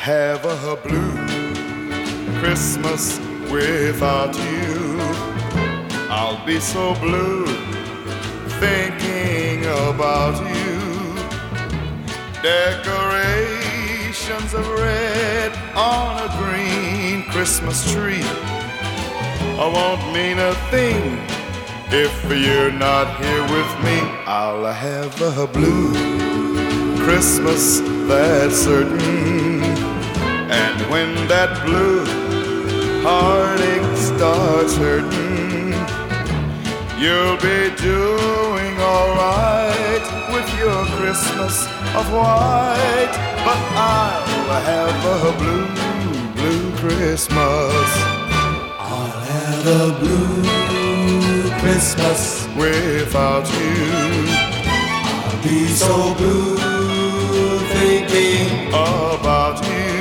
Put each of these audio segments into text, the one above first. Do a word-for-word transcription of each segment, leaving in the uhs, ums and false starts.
have a blue Christmas without you. I'll be so blue thinking about you. Decorations of red on a green Christmas tree won't mean a thing if you're not here with me. I'll have a blue Christmas, that's certain. And when that blue heartache starts hurting, you'll be doing alright with your Christmas of white. But I'll have a blue, blue Christmas. I'll have a blue Christmas without you. I'll be so blue thinking about you.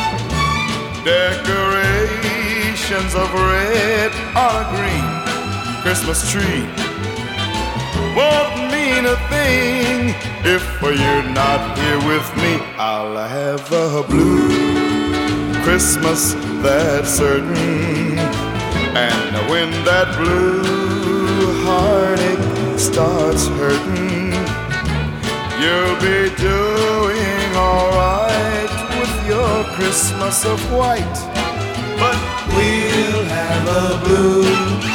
Decorations of red on a green Christmas tree won't mean a thing if you're not here with me. I'll have a blue Christmas, that's certain. And when that blue heartache starts hurting, you'll be doing alright with your Christmas of white. But we'll have a blue